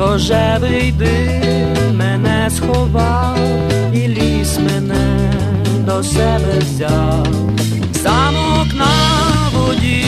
рожевий дим мене сховав, і ліс мене до себе взяв, замок на воді.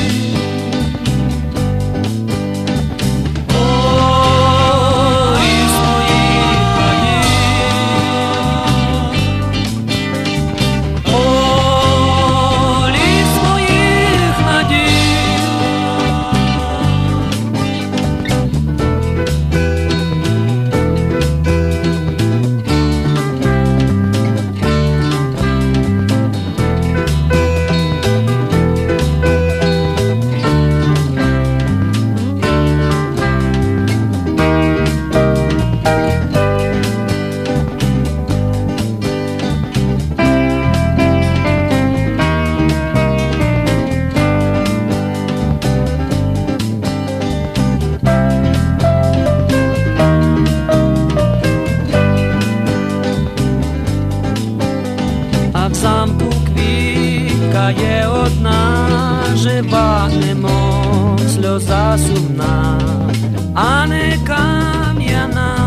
В замку квітка є одна, жива, немов сльоза сумна, а не кам'яна.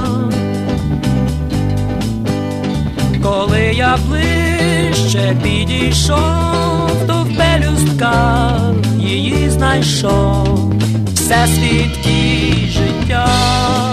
Коли я ближче підійшов, то в пелюстках її знайшов всесвіт і життя.